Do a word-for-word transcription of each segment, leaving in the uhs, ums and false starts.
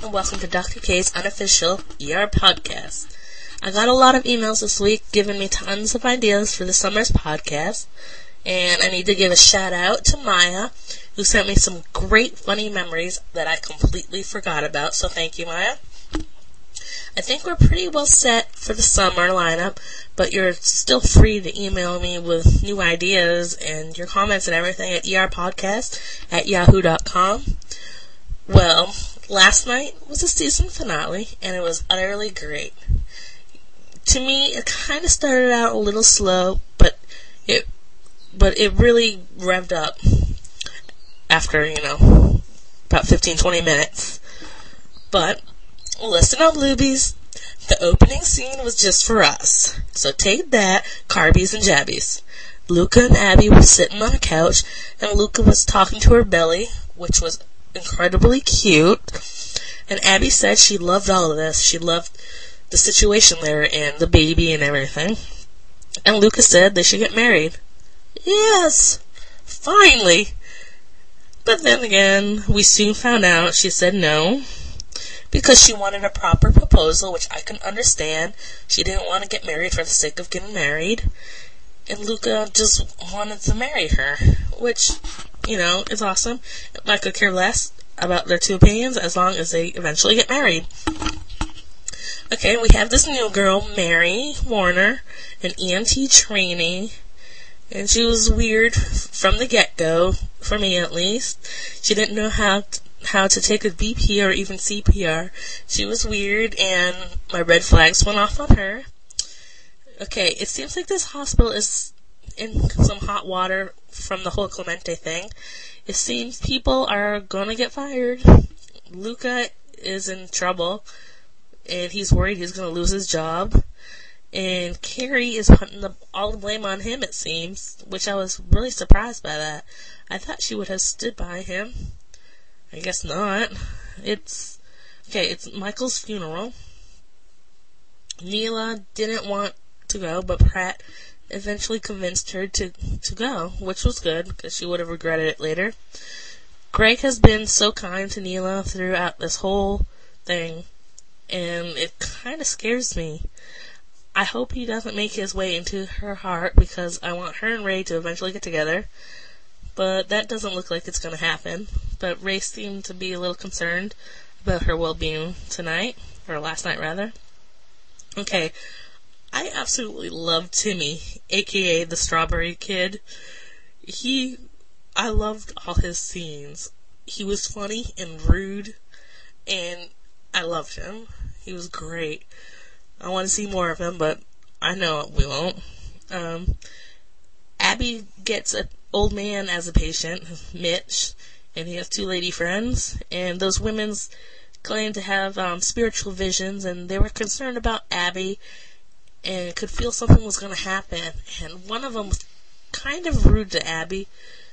and welcome to Doctor K's unofficial E R podcast. I got a lot of emails this week giving me tons of ideas for the summer's podcast, and I need to give a shout out to Maya, who sent me some great funny memories that I completely forgot about, so thank you, Maya. I think we're pretty well set for the summer lineup, but you're still free to email me with new ideas and your comments and everything at erpodcast at yahoo dot com. Well, last night was the season finale, and it was utterly great. To me, it kind of started out a little slow, but it but it really revved up after, you know, about fifteen to twenty minutes. But listen up, Lubies. The opening scene was just for us. So take that, Carbies and Jabbies. Luca and Abby were sitting on a couch, and Luca was talking to her belly, which was incredibly cute. And Abby said she loved all of this. She loved the situation they were in, the baby and everything. And Luca said they should get married. Yes! Finally! But then again, we soon found out she said no, because she wanted a proper proposal, which I can understand. She didn't want to get married for the sake of getting married. And Luca just wanted to marry her, which, you know, is awesome. I could care less about their two opinions as long as they eventually get married. Okay, we have this new girl, Mary Warner, an E M T trainee, and she was weird from the get-go, for me at least. She didn't know how to how to take a B P or even C P R. She was weird, and my red flags went off on her. Okay, it seems like this hospital is in some hot water from the whole Clemente thing. It seems people are gonna get fired. Luca is in trouble, and he's worried he's gonna lose his job. And Carrie is putting the, all the blame on him, it seems, which I was really surprised by that. I thought she would have stood by him. I guess not. It's, okay, it's Michael's funeral. Neela didn't want to go, but Pratt eventually convinced her to, to go, which was good, because she would have regretted it later. Greg has been so kind to Neela throughout this whole thing, and it kind of scares me. I hope he doesn't make his way into her heart, because I want her and Ray to eventually get together. But that doesn't look like it's going to happen. But Ray seemed to be a little concerned about her well-being tonight, or last night rather. Okay, I absolutely love Timmy, aka the Strawberry Kid. He, I loved all his scenes. He was funny and rude, and I loved him. He was great. I want to see more of him, but I know we won't. Um, Abby gets an old man as a patient, Mitch, and he has two lady friends, and those women's claim to have um, spiritual visions, and they were concerned about Abby and could feel something was going to happen. And one of them was kind of rude to Abby.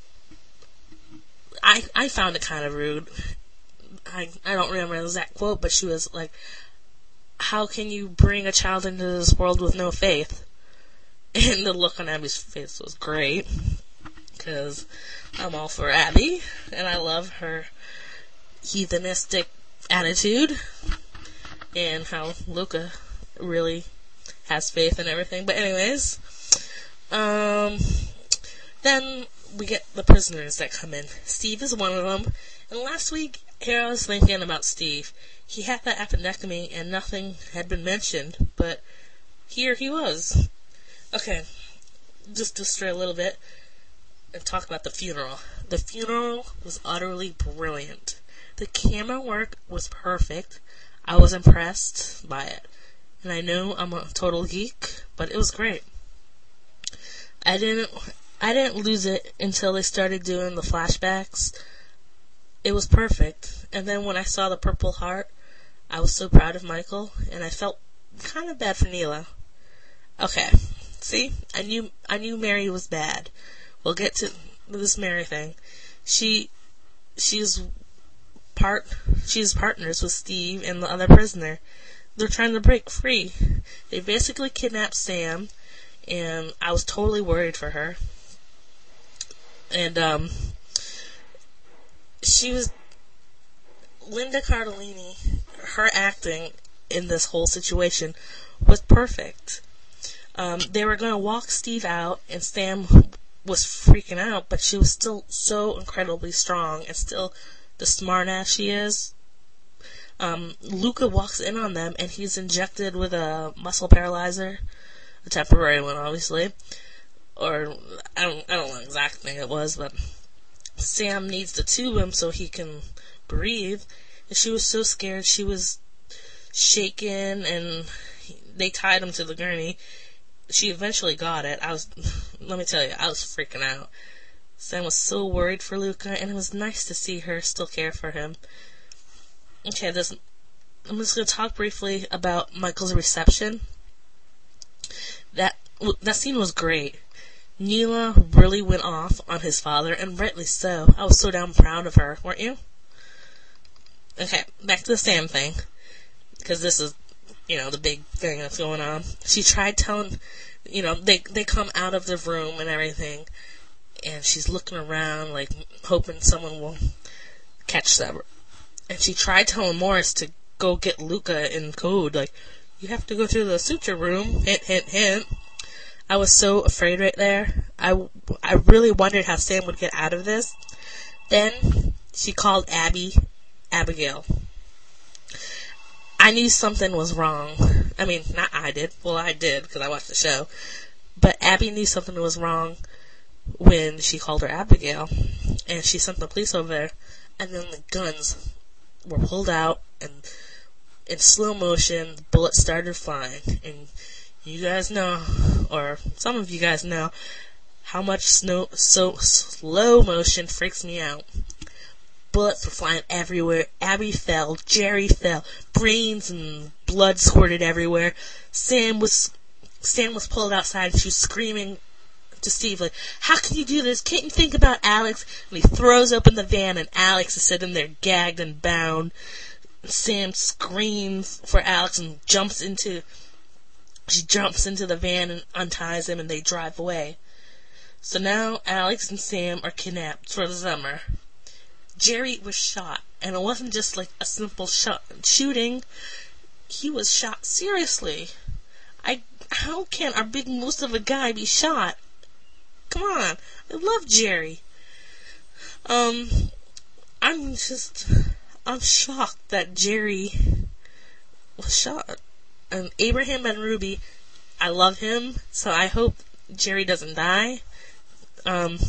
I I found it kind of rude. I I don't remember the exact quote, but she was like, "How can you bring a child into this world with no faith?" And the look on Abby's face was great, because I'm all for Abby, and I love her heathenistic attitude, and how Luca really has faith and everything. But anyways, um, then we get the prisoners that come in. Steve is one of them, and last week, here I was thinking about Steve. He had that appendectomy, and nothing had been mentioned, but here he was. Okay, just to stray a little bit and talk about the funeral. The funeral was utterly brilliant. The camera work was perfect. I was impressed by it. And I know I'm a total geek, but it was great. I didn't I didn't lose it until they started doing the flashbacks. It was perfect. And then when I saw the Purple Heart, I was so proud of Michael, and I felt kind of bad for Neela. Okay, see? I knew I knew Mary was bad. We'll get to this Mary thing. She she's part she's partners with Steve and the other prisoner. They're trying to break free. They basically kidnapped Sam, and I was totally worried for her. And um she was Linda Cardellini her acting in this whole situation was perfect. Um, they were going to walk Steve out, and Sam was freaking out, but she was still so incredibly strong and still the smart ass she is. Um, Luca walks in on them, and he's injected with a muscle paralyzer, a temporary one, obviously, or I don't, I don't know the exact thing it was, but Sam needs to tube him so he can breathe, and she was so scared, she was shaken, and they tied him to the gurney. She eventually got it. I was, let me tell you, I was freaking out. Sam was so worried for Luca, and it was nice to see her still care for him. Okay, this, I'm just going to talk briefly about Michael's reception. That that scene was great. Neela really went off on his father, and rightly so. I was so damn proud of her, weren't you? Okay, back to the Sam thing, because this is, you know, the big thing that's going on. She tried telling, you know, they they come out of the room and everything, and she's looking around, like, hoping someone will catch them. And she tried telling Morris to go get Luca in code, like, you have to go through the suture room, hint, hint, hint. I was so afraid right there. I, I really wondered how Sam would get out of this. Then she called Abby Abigail. I knew something was wrong. I mean, not I did. Well, I did, because I watched the show. But Abby knew something was wrong when she called her Abigail. And she sent the police over there. And then the guns were pulled out, and in slow motion, the bullets started flying. And you guys know, or some of you guys know, how much snow, so slow motion freaks me out. Bullets were flying everywhere. Abby fell. Jerry fell. Brains and blood squirted everywhere. Sam was Sam was pulled outside, and she was screaming to Steve, like, how can you do this? Can't you think about Alex? And he throws open the van, and Alex is sitting there gagged and bound. Sam screams for Alex and jumps into, she jumps into the van and unties him, and they drive away. So now Alex and Sam are kidnapped for the summer. Jerry was shot, and it wasn't just like a simple shot shooting. He was shot seriously. I how can our big moose of a guy be shot? Come on, I love Jerry. Um, I'm just, I'm shocked that Jerry was shot. And Abraham and Ruby, I love him, so I hope Jerry doesn't die. Um,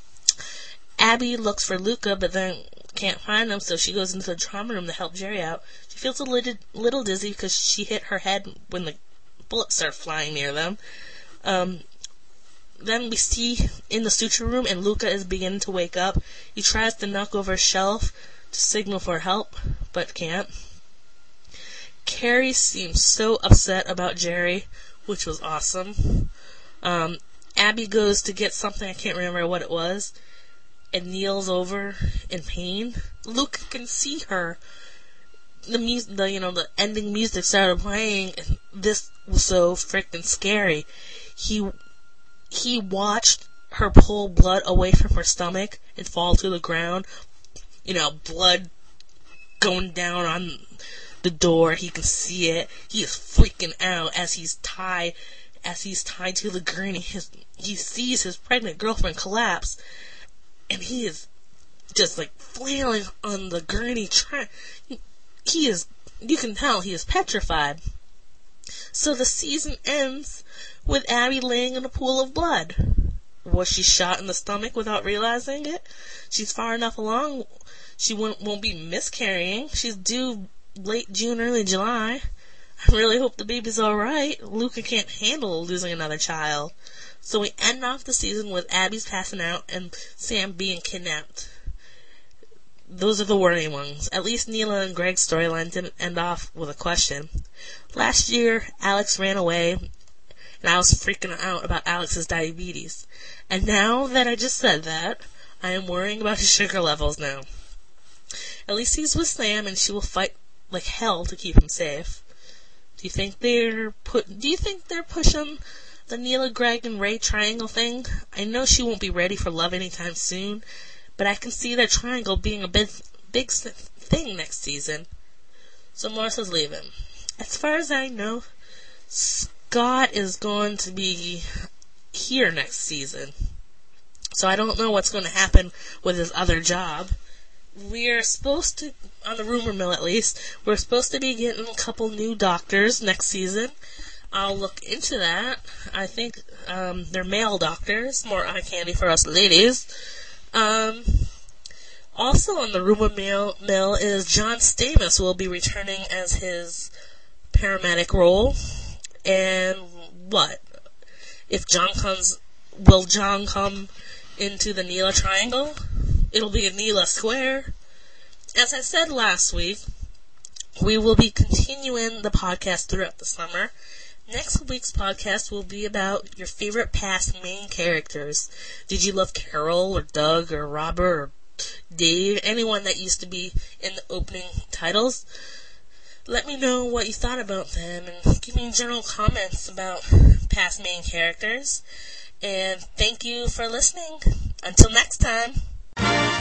Abby looks for Luca, but then can't find him, so she goes into the trauma room to help Jerry out. She feels a little, little dizzy because she hit her head when the bullets start flying near them. Um, then we see in the suture room, and Luca is beginning to wake up. He tries to knock over a shelf to signal for help, but can't. Carrie seems so upset about Jerry, which was awesome. Um, Abby goes to get something, I can't remember what it was, and kneels over in pain. Luca can see her. The music, the you know, the ending music started playing, and this was so freaking scary. He he watched her pull blood away from her stomach and fall to the ground. You know, blood going down on the door. He can see it. He is freaking out as he's tied, as he's tied to the gurney. His, he sees his pregnant girlfriend collapse, and he is just like flailing on the gurney. Trying, he is, you can tell he is petrified. So the season ends with Abby laying in a pool of blood. Was she shot in the stomach without realizing it? She's far enough along. She won't, won't be miscarrying. She's due late June, early July. I really hope the baby's alright. Luca can't handle losing another child. So we end off the season with Abby's passing out and Sam being kidnapped. Those are the worrying ones. At least Neela and Greg's storyline didn't end off with a question. Last year, Alex ran away, and I was freaking out about Alex's diabetes. And now that I just said that, I am worrying about his sugar levels now. At least he's with Sam, and she will fight like hell to keep him safe. Do you think they're put? Do you think they're pushing the Neela, Greg, and Ray triangle thing? I know she won't be ready for love anytime soon, but I can see their triangle being a big, big thing next season. So Marsha's leaving. As far as I know, Scott is going to be here next season. So I don't know what's going to happen with his other job. We're supposed to, on the rumor mill at least, we're supposed to be getting a couple new doctors next season. I'll look into that. I think um, they're male doctors, more eye candy for us ladies. Um, also on the rumor mill, mill is John Stamos will be returning as his paramedic role. And what? If John comes, will John come into the Neela Triangle? It'll be a Neela Square. As I said last week, we will be continuing the podcast throughout the summer. Next week's podcast will be about your favorite past main characters. Did you love Carol or Doug or Robert or Dave? Anyone that used to be in the opening titles? Let me know what you thought about them and give me general comments about past main characters. And thank you for listening. Until next time.